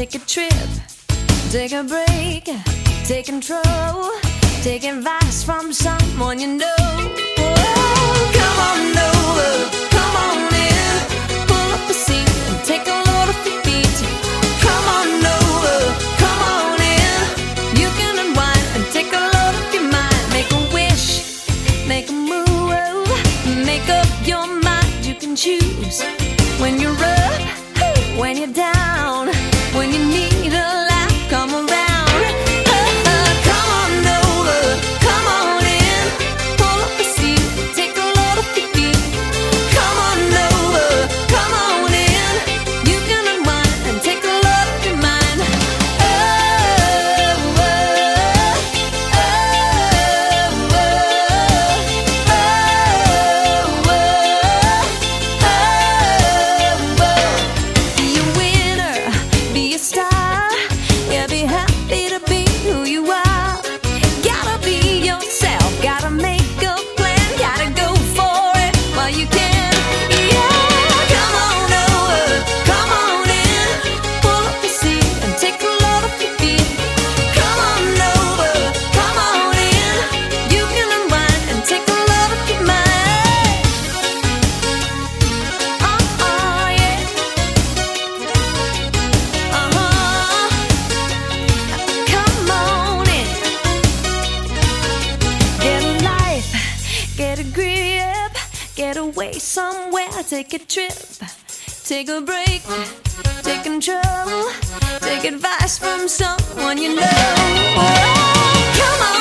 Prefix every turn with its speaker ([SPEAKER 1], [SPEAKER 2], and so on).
[SPEAKER 1] take a trip, take a break, take control, take advice from someone you know. Oh, come on over, come on in, pull up the seat and take a load off your feet. Come on over, come on in, you can unwind and take a load off your mind. Make a wish, make a move, make up your mind. You can choose when you're up, when you're down, when you need a laugh, come around. Come on over, come on in, pull up the seat, take a load off your feet. Come on over, come on in, you can unwind and take a load off your mind. Be a winner, be a star, yeah, be happy to be who you are. Gotta be yourself, gotta make a plan, gotta go for it while you can. Yeah, come on over, come on in, pull up the seat and take a load off your feet. Come on over, come on in, you can unwind and take a load off your mind. Yeah. Come on in. Get a life, get a grip, get away somewhere, take a trip, take a break, take control, take advice from someone you know. Oh, come on.